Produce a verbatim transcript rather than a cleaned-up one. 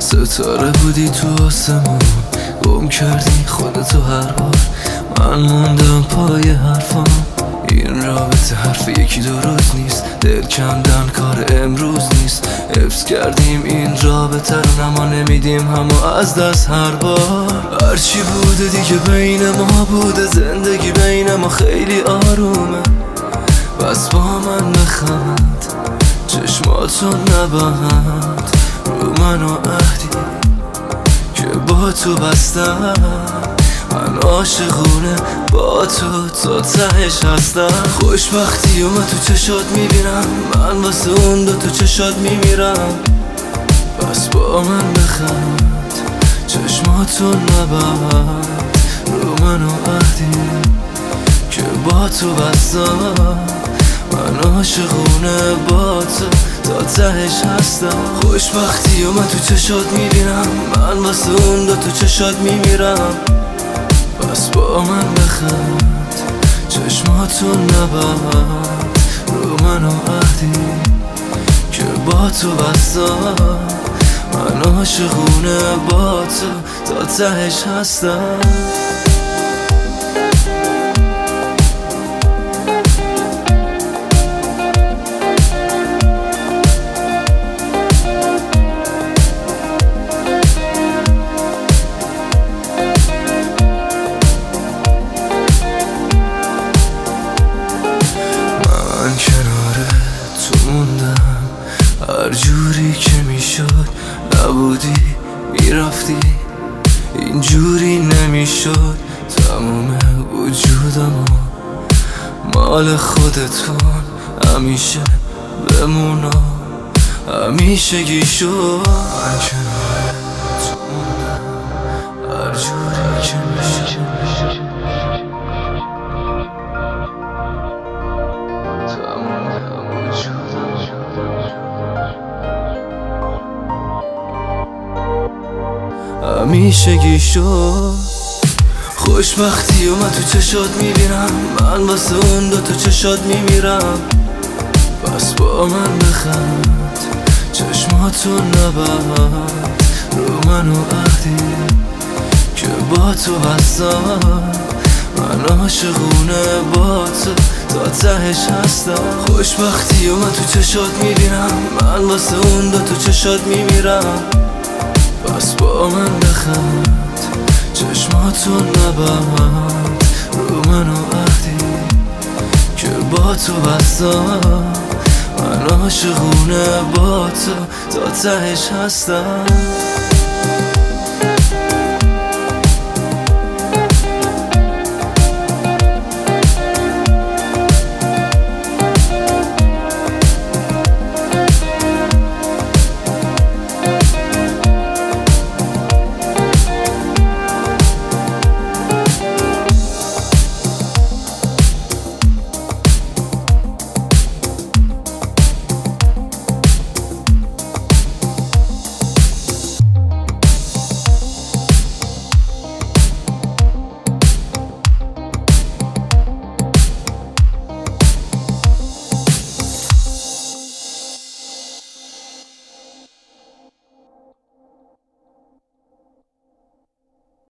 ستاره بودی تو آسمون، گم کردی خودتو هر بار. من موندم پای حرفام، این رابطه حرف یکی دو روز نیست، دل کندن کار امروز نیست. حفظ کردیم این رابطه رو، نما نمیدیم همو از دست هر بار. هرچی بوده دیگه بین ما بوده، زندگی بین ما خیلی آرومه. بس با من بخند، چشماتو نبند رو من و عهدی که با تو بستم. من عاشقونه با تو تا تهش هستم. خوشبختی و من تو چشات میبینم، من واسه اون دو تو چشات میمیرم. بس با من بخند، چشماتو نبند رو من و عهدی که با تو بستم. من عاشقونه با تو تا تهش هستم. خوشبختی و من تو چشات میبینم، من واسه اون دو تو چشات میمیرم. بس با من بخند، چشماتو نبند رو من و عهدی که با تو بستم. من عاشقونه با تو تا تهش هستم. من کنار تو موندم، هر جوری که میشد نبودی میرفتی، اینجوری نمیشد. تموم وجودمو مال خودتون همیشه بمونا، همیشه گی شد. من کنار تو موندم، هر جوری که میشد همیشگی شد. خوشبختی و من تو چشات میبینم، من واسه اون دو تو چشات میمیرم. بس با من بخند، چشماتو نبند رو من و عهدی که با تو بستم. من عاشقونه با تو تا تهش هستم. خوشبختی و من تو چشات میبینم، من واسه اون دو تو چشات میمیرم. بس با من بخند، چشماتو نبند رو من و عهدی که با تو بستم. من عاشقونه با تو تا تهش هستم.